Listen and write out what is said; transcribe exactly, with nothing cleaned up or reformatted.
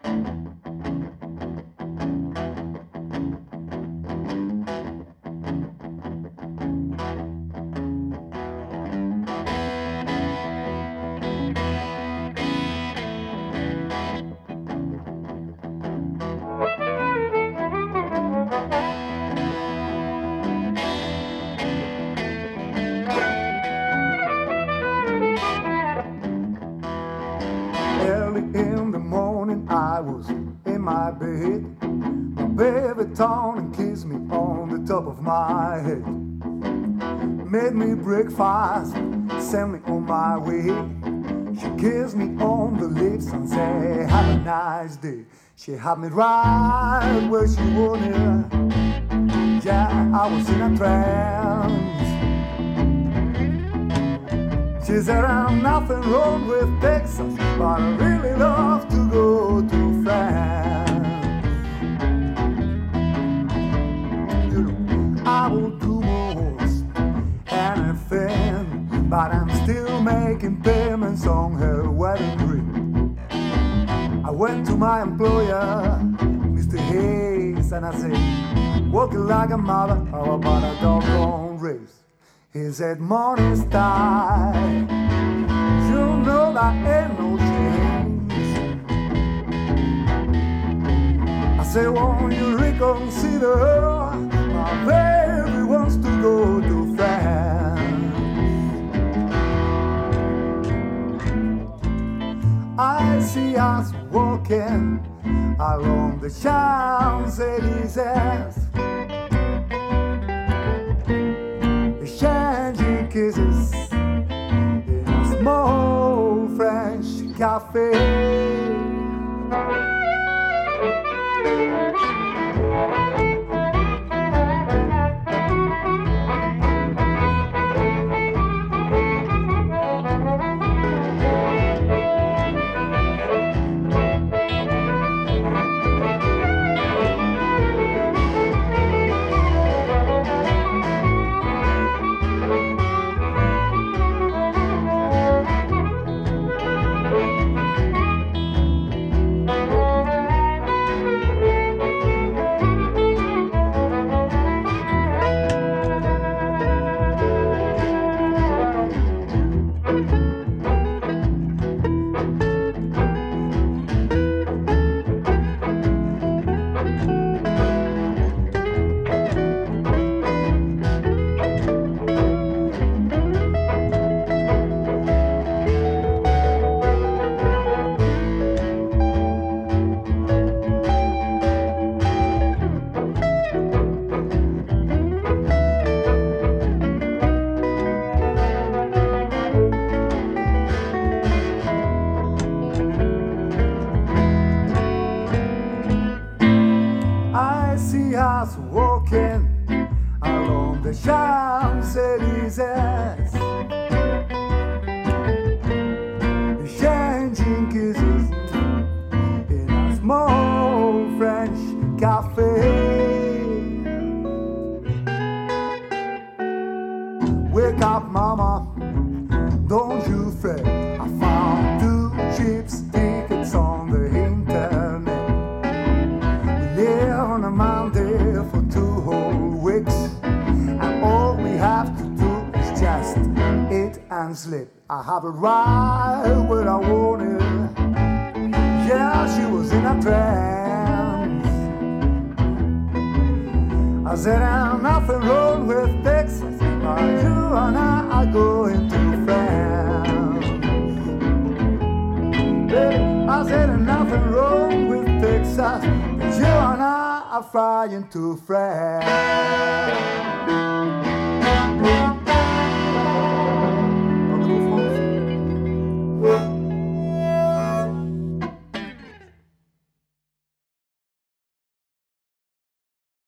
Early in the morning I was in my bed. My baby turned and kissed me on the top of my head. Made me breakfast, sent me on my way. She kissed me on the lips and said, have a nice day. She had me right where she wanted. Yeah, I was in a trance. She said, I'm nothing wrong with Texas, but I really love to go to France. You know, I will do most anything, but I'm still making payments on her wedding ring. I went to my employer, Mister Hayes, and I said, walking like a mother, how about a doggone race? He said, morning star, you know that ain't no change. I said, won't you reconsider? My baby wants to go to France. I see us walking along the Champs-Élysées, exchanging kisses in a small French cafe. Us walking along the Champs-Élysées, exchanging kisses in a small French cafe. Wake up, mama, don't you fret. I found two cheap tickets on the internet. We live on a mountain for two whole weeks, and all we have to do is just eat and sleep. I have it right where I wanted. Yeah, she was in a trance. I said, I'm nothing wrong with Texas, but you and I are going to France. Baby, I said, nothing wrong with Texas, but you and I are flying to France.